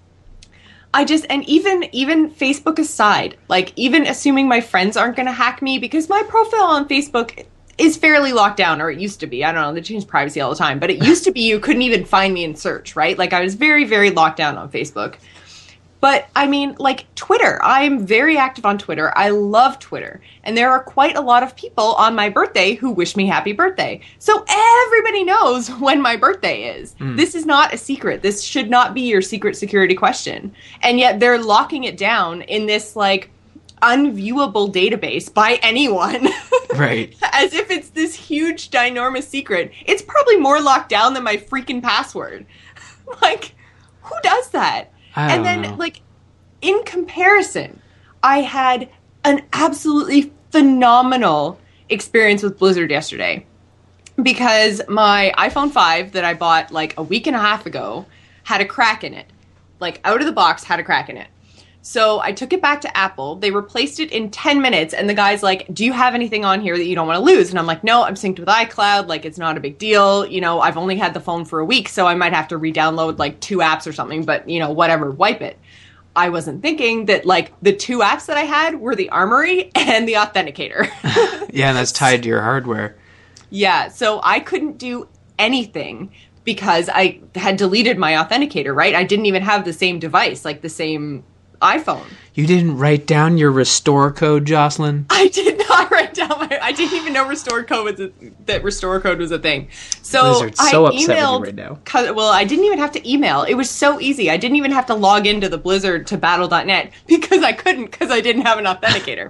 and even Facebook aside, like, even assuming my friends aren't going to hack me, because my profile on Facebook is fairly locked down, or it used to be. I don't know, they change privacy all the time, but it used to be you couldn't even find me in search, right? Like, I was very, very locked down on Facebook. But, I mean, like, Twitter. I'm very active on Twitter. I love Twitter. And there are quite a lot of people on my birthday who wish me happy birthday. So everybody knows when my birthday is. This is not a secret. This should not be your secret security question. And yet they're locking it down in this, like, unviewable database by anyone. Right. As if it's this huge, ginormous secret. It's probably more locked down than my freaking password. Like, who does that? And then, like, in comparison, I had an absolutely phenomenal experience with Blizzard yesterday, because my iPhone 5 that I bought, like, a week and a half ago had a crack in it. Like, out of the box, had a crack in it. So I took it back to Apple. They replaced it in 10 minutes. And the guy's like, do you have anything on here that you don't want to lose? And I'm like, no, I'm synced with iCloud. Like, it's not a big deal. I've only had the phone for a week, so I might have to re-download like 2 apps or something. But, whatever, wipe it. I wasn't thinking that, like, the 2 apps that I had were the Armory and the Authenticator. Yeah, and that's tied to your hardware. Yeah, so I couldn't do anything because I had deleted my Authenticator, right? I didn't even have the same device, like the same iPhone. You didn't write down your restore code, Jocelyn? I did not write down I didn't even know restore code was a thing. So Blizzard's so upset with you right now. Well, I didn't even have to email. It was so easy. I didn't even have to log into the Blizzard to battle.net because I couldn't, because I didn't have an authenticator.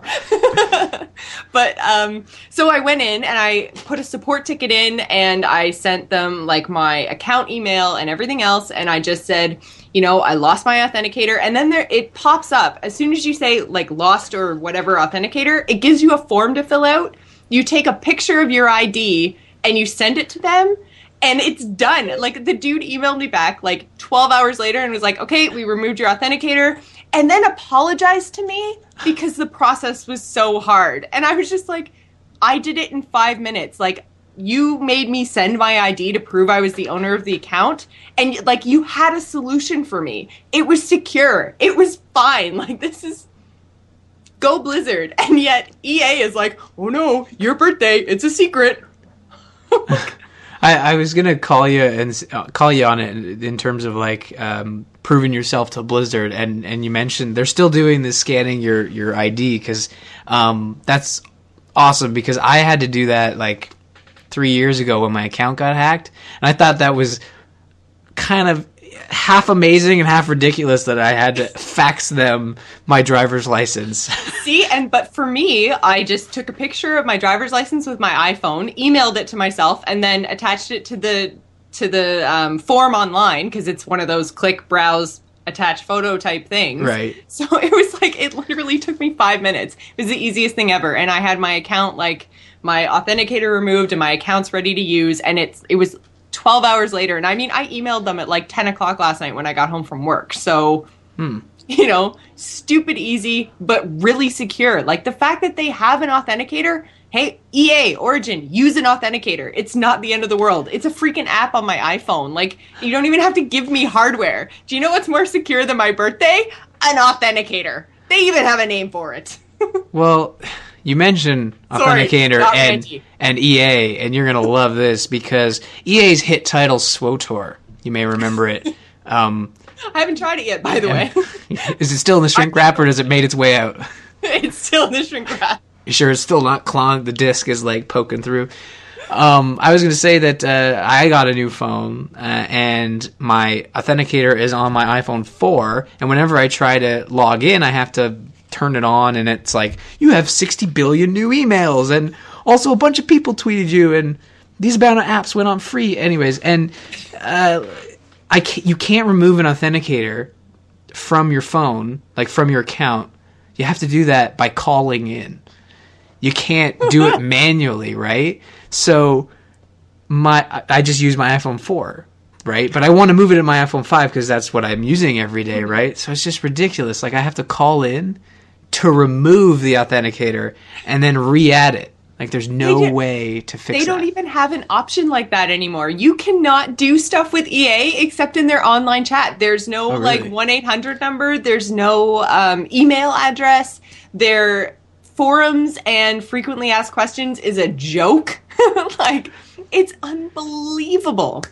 But so I went in and I put a support ticket in, and I sent them like my account email and everything else, and I just said, I lost my authenticator. And then it pops up. As soon as you say, like, lost or whatever authenticator, it gives you a form to fill out. You take a picture of your ID and you send it to them, and it's done. Like, the dude emailed me back, like, 12 hours later and was like, okay, we removed your authenticator, and then apologized to me because the process was so hard. And I was just like, I did it in 5 minutes. Like, you made me send my ID to prove I was the owner of the account, and, like, you had a solution for me. It was secure. It was fine. Like, this is... Go Blizzard. And yet EA is like, oh no, your birthday, it's a secret. I was gonna call you on it in terms of, like, proving yourself to Blizzard, and you mentioned they're still doing this scanning your ID, because that's awesome, because I had to do that like 3 years ago when my account got hacked, and I thought that was kind of half amazing and half ridiculous that I had to fax them my driver's license. See, but for me, I just took a picture of my driver's license with my iPhone, emailed it to myself, and then attached it to the form online, because it's one of those click, browse, attach photo type things. Right. So it was like, it literally took me 5 minutes. It was the easiest thing ever. And I had my account, like, my authenticator removed and my account's ready to use. And it was 12 hours later. And I mean, I emailed them at like 10 o'clock last night when I got home from work. So, you know, stupid easy, but really secure. Like, the fact that they have an authenticator, hey, EA, Origin, use an authenticator. It's not the end of the world. It's a freaking app on my iPhone. Like, you don't even have to give me hardware. Do you know what's more secure than my birthday? An authenticator. They even have a name for it. Well, you mentioned authenticator and EA, and you're going to love this because EA's hit title SWTOR. You may remember it. I haven't tried it yet, by the way. Is it still in the shrink wrap, or has it made its way out? It's still in the shrink wrap. You sure it's still not clawing? The disc is like poking through. I was going to say that I got a new phone, and my authenticator is on my iPhone 4, and whenever I try to log in, I have to turn it on, and it's like, you have 60 billion new emails, and also a bunch of people tweeted you, and these amount of apps went on free. Anyways, and you can't remove an authenticator from your phone, like from your account. You have to do that by calling in. You can't do it manually, right? So I just use my iPhone 4, right? But I want to move it to my iPhone 5 because that's what I'm using every day, right? So it's just ridiculous. Like, I have to call in to remove the authenticator and then re-add it. Like, there's no way to fix it. They don't even have an option like that anymore. You cannot do stuff with EA except in their online chat. There's no, like, 1-800 number. There's no email address. Their forums and frequently asked questions is a joke. Like, it's unbelievable.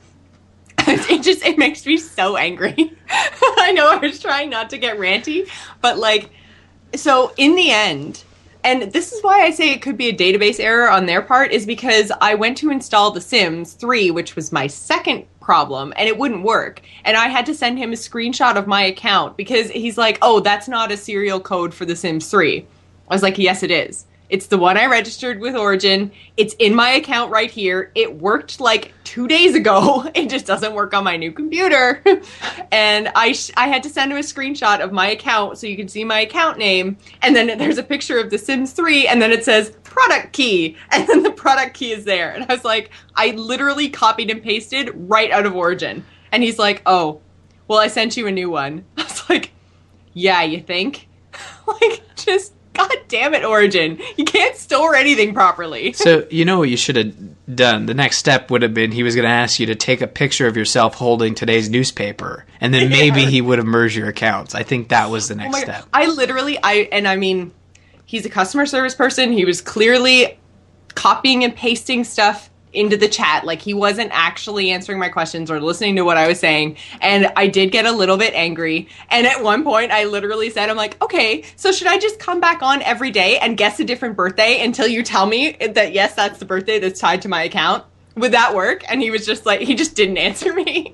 It makes me so angry. I know I was trying not to get ranty, but, like, so in the end, and this is why I say it could be a database error on their part, is because I went to install The Sims 3, which was my second problem, and it wouldn't work. And I had to send him a screenshot of my account because he's like, oh, that's not a serial code for The Sims 3. I was like, yes, it is. It's the one I registered with Origin. It's in my account right here. It worked like 2 days ago. It just doesn't work on my new computer. And I had to send him a screenshot of my account so you can see my account name. And then there's a picture of The Sims 3, and then it says product key. And then the product key is there. And I was like, I literally copied and pasted right out of Origin. And he's like, oh, well, I sent you a new one. I was like, yeah, you think? Like, just... God damn it, Origin. You can't store anything properly. So, you know what you should have done? The next step would have been he was going to ask you to take a picture of yourself holding today's newspaper, and then maybe he would have merged your accounts. I think that was the next step. I mean, he's a customer service person. He was clearly copying and pasting stuff into the chat. Like, he wasn't actually answering my questions or listening to what I was saying. And I did get a little bit angry. And at one point, I literally said, I'm like, okay, so should I just come back on every day and guess a different birthday until you tell me that, yes, that's the birthday that's tied to my account? Would that work? And he was just like, he just didn't answer me.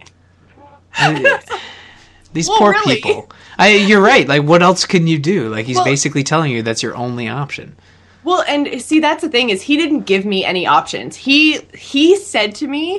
These poor people. You're right. Like, what else can you do? Like, he's basically telling you that's your only option. Well, and see, that's the thing, is he didn't give me any options. He said to me,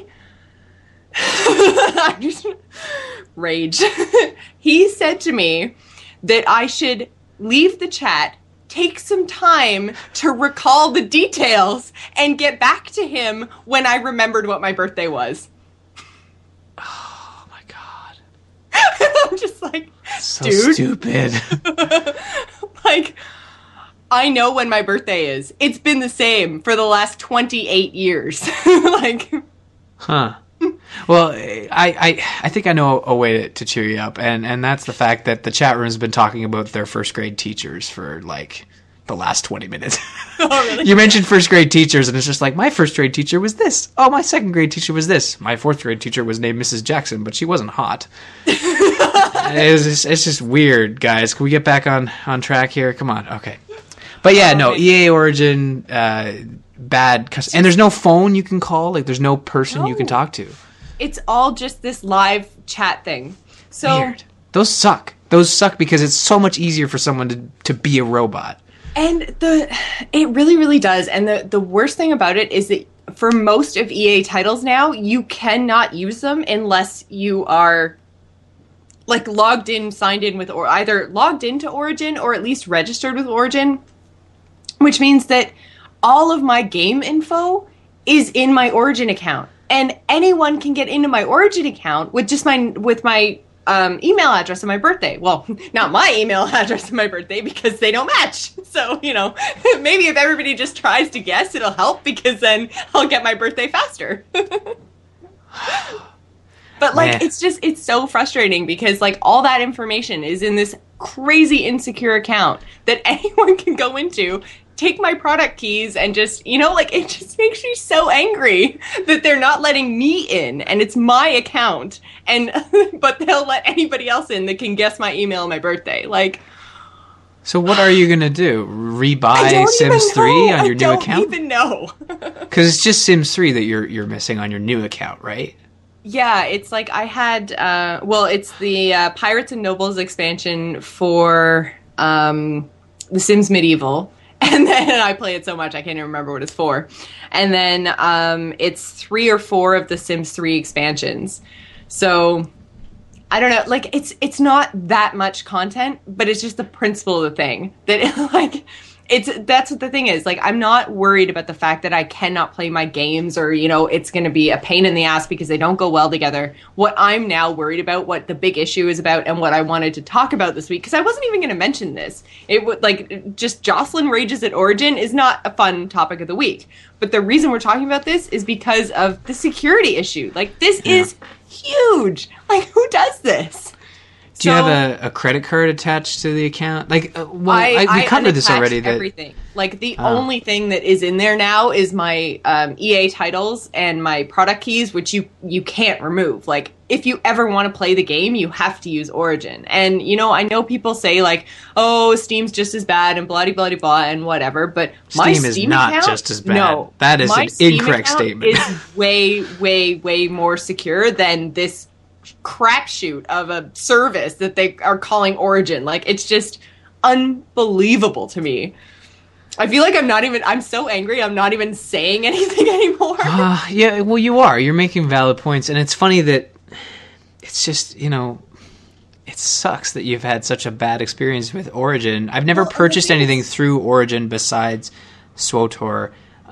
rage. He said to me that I should leave the chat, take some time to recall the details, and get back to him when I remembered what my birthday was. Oh, my God. I'm just like, so dude. Stupid. Like... I know when my birthday is. It's been the same for the last 28 years. Like, huh. Well, I think I know a way to cheer you up, and that's the fact that the chat room's been talking about their first grade teachers for, like, the last 20 minutes. Oh, really? You mentioned first grade teachers, and it's just like, my first grade teacher was this. Oh, my second grade teacher was this. My fourth grade teacher was named Mrs. Jackson, but she wasn't hot. It's just weird, guys. Can we get back on track here? Come on. Okay. But yeah, no, EA Origin, bad. And there's no phone you can call. Like, there's no person you can talk to. it's all just this live chat thing. So Weird. Those suck. Those suck because it's so much easier for someone to be a robot. And it really, really does. And the worst thing about it is that for most of EA titles now, you cannot use them unless you are like logged in, signed in with, or either logged into Origin or at least registered with Origin, which means that all of my game info is in my Origin account. And anyone can get into my Origin account with just my email address and my birthday. Well, not my email address and my birthday because they don't match. So, maybe if everybody just tries to guess, it'll help because then I'll get my birthday faster. But it's so frustrating because like all that information is in this crazy insecure account that anyone can go into, take my product keys and just, it just makes me so angry that they're not letting me in and it's my account but they'll let anybody else in that can guess my email and my birthday. Like, so what are you going to do? Rebuy Sims 3 on your new account? I don't even know. Because it's just Sims 3 that you're missing on your new account, right? Yeah, it's like I had, it's the Pirates and Nobles expansion for The Sims Medieval. And then I play it so much I can't even remember what it's for. And then it's 3 or 4 of the Sims 3 expansions. So I don't know, like it's not that much content, but it's just the principle of the thing that that's what the thing is. Like, I'm not worried about the fact that I cannot play my games or, it's going to be a pain in the ass because they don't go well together. What I'm now worried about, what the big issue is about, and what I wanted to talk about this week, because I wasn't even going to mention this. It would, just Jocelyn rages at Origin is not a fun topic of the week. But the reason we're talking about this is because of the security issue. Like, this is huge. Like, who does this? Do you have a credit card attached to the account? Like, we covered this already. Everything. Like, the only thing that is in there now is my EA titles and my product keys, which you can't remove. Like, if you ever want to play the game, you have to use Origin. And, I know people say, like, oh, Steam's just as bad and blah-de-blah-de-blah and whatever, but my Steam is not account, just as bad. No, that is an Steam incorrect statement. Is way, way, way more secure than this crapshoot of a service that they are calling Origin. Like, it's just unbelievable to me. I feel like I'm so angry I'm not even saying anything anymore. Yeah, well, you are. You're making valid points, and it's funny that it's just, it sucks that you've had such a bad experience with Origin. I've never purchased anything through Origin besides SWTOR,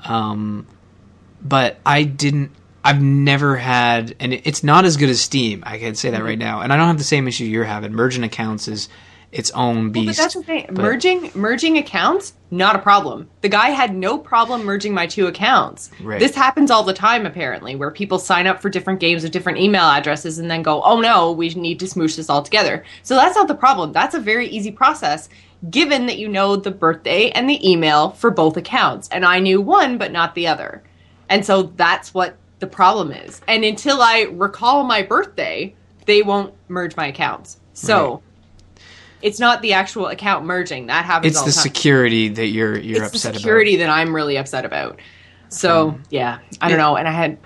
but I've never had, and it's not as good as Steam. I can say that right now. And I don't have the same issue you're having. Merging accounts is its own beast. But that's the thing. Merging accounts, not a problem. The guy had no problem merging my 2 accounts. Right. This happens all the time, apparently, where people sign up for different games with different email addresses and then go, oh no, we need to smoosh this all together. So that's not the problem. That's a very easy process, given that you know the birthday and the email for both accounts. And I knew one, but not the other. And so that's what the problem is. And until I recall my birthday, they won't merge my accounts. So it's not the actual account merging. That happens all the time. It's the security that you're upset about. It's the security that I'm really upset about. So, I don't know. And I had,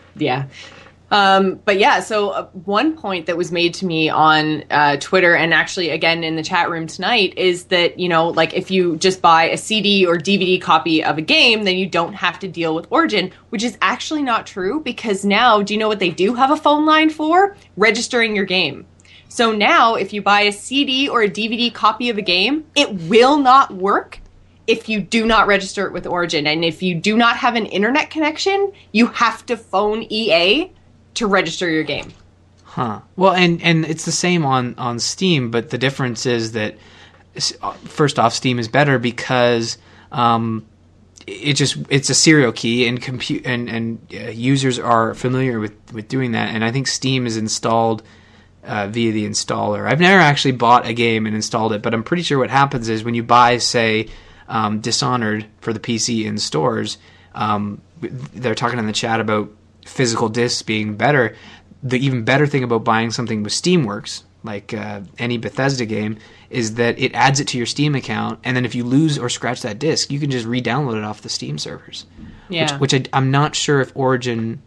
so one point that was made to me on Twitter and actually again in the chat room tonight is that, if you just buy a CD or DVD copy of a game, then you don't have to deal with Origin, which is actually not true because now, do you know what they do have a phone line for? Registering your game. So now if you buy a CD or a DVD copy of a game, it will not work if you do not register it with Origin. And if you do not have an internet connection, you have to phone EA to register your game. Huh. Well, and it's the same on Steam, but the difference is that first off, Steam is better because it's a serial key and users are familiar with doing that. And I think Steam is installed via the installer. I've never actually bought a game and installed it, but I'm pretty sure what happens is when you buy, say, Dishonored for the PC in stores, they're talking in the chat about physical discs being better. The even better thing about buying something with Steamworks, like any Bethesda game, is that it adds it to your Steam account, and then if you lose or scratch that disc, you can just re-download it off the Steam servers. Yeah. Which I'm not sure if Origin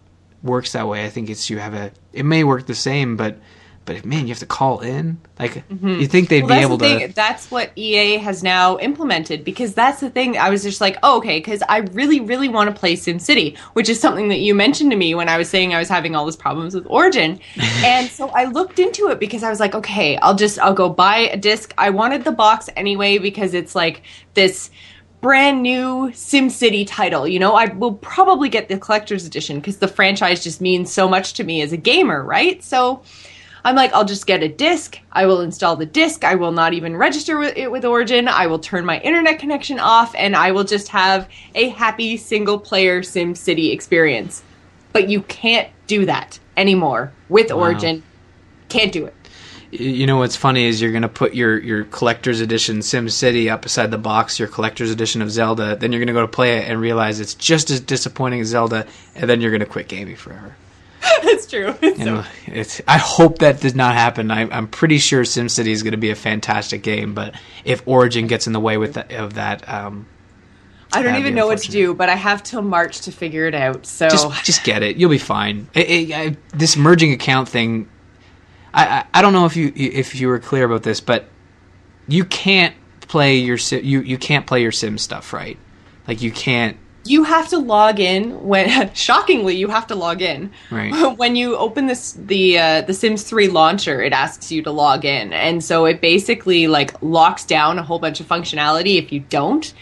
works that way. I think it's it may work the same, but man, you have to call in. Like, you think they'd be able to... That's what EA has now implemented, because that's the thing. I was just like, oh, okay, because I really, really want to play SimCity, which is something that you mentioned to me when I was saying I was having all these problems with Origin. And so I looked into it because I was like, okay, I'll go buy a disc. I wanted the box anyway because it's like this brand new SimCity title. You know, I will probably get the collector's edition because the franchise just means so much to me as a gamer, right? So I'm like, I'll just get a disc. I will install the disc. I will not even register it with Origin. I will turn my internet connection off, and I will just have a happy single-player SimCity experience. But you can't do that anymore with Origin. Can't do it. You know what's funny is you're going to put your collector's edition SimCity up beside the box, your collector's edition of Zelda, then you're going to go to play it and realize it's just as disappointing as Zelda, and then you're going to quit gaming forever. That's true. I hope that did not happen. I'm pretty sure SimCity is going to be a fantastic game, but if Origin gets in the way of that, I don't even know what to do, but I have till March to figure it out. So just get it. You'll be fine. This merging account thing, I don't know if you were clear about this, but you can't play your you can't play your Sim stuff, right? Like you can't. You have to log in when. Shockingly, you have to log in. Right. When you open the Sims 3 launcher, it asks you to log in, and so it basically like locks down a whole bunch of functionality if you don't,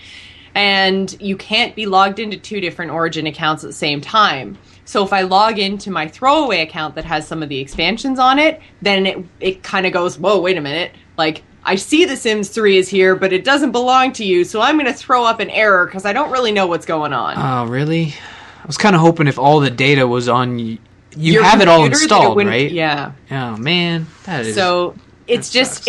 and you can't be logged into 2 different Origin accounts at the same time. So if I log into my throwaway account that has some of the expansions on it, then it kind of goes, whoa, wait a minute, like. I see The Sims 3 is here, but it doesn't belong to you, so I'm going to throw up an error because I don't really know what's going on. Oh, really? I was kind of hoping if all the data was on you, have it all installed, right? Yeah. Oh man, that is. So it's just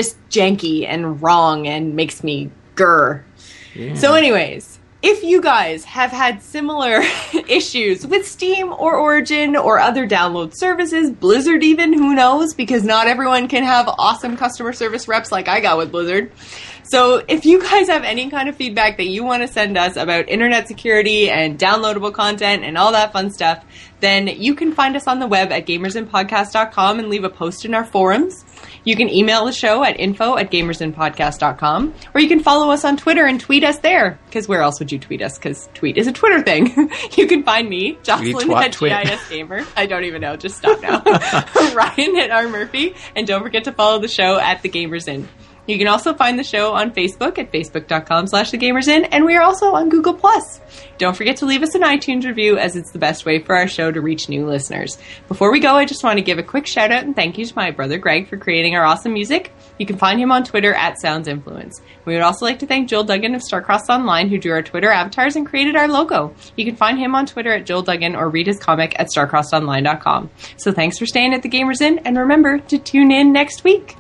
janky and wrong and makes me grr. Yeah. So, anyways. If you guys have had similar issues with Steam or Origin or other download services, Blizzard even, who knows, because not everyone can have awesome customer service reps like I got with Blizzard. So if you guys have any kind of feedback that you want to send us about internet security and downloadable content and all that fun stuff, then you can find us on the web at gamersinpodcast.com and leave a post in our forums. You can email the show at info@gamersinpodcast.com, or you can follow us on Twitter and tweet us there, because where else would you tweet us? Because tweet is a Twitter thing. You can find me, Jocelyn at GIS Gamer. I don't even know, just stop now. Ryan at R. Murphy, and don't forget to follow the show at The Gamers Inn. You can also find the show on Facebook at facebook.com/thegamersin, and we are also on Google+. Don't forget to leave us an iTunes review, as it's the best way for our show to reach new listeners. Before we go, I just want to give a quick shout out and thank you to my brother Greg for creating our awesome music. You can find him on Twitter at SoundsInfluence. We would also like to thank Joel Duggan of Starcrossed Online, who drew our Twitter avatars and created our logo. You can find him on Twitter at Joel Duggan or read his comic at starcrossedonline.com. So thanks for staying at The Gamers Inn, and remember to tune in next week.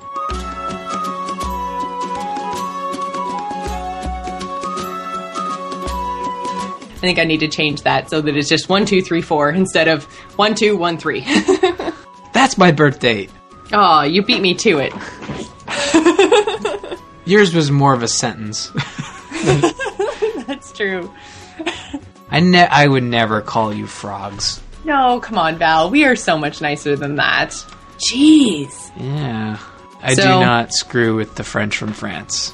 I think I need to change that so that it's just 1, 2, 3, 4 instead of 1, 2, 1, 3. That's my birth date. Oh, you beat me to it. Yours was more of a sentence. That's true. I would never call you frogs. No, come on, Val. We are so much nicer than that. Jeez. Yeah. I do not screw with the French from France.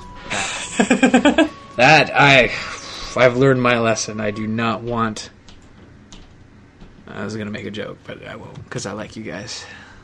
I've learned my lesson. I do not want... I was going to make a joke, but I won't, because I like you guys.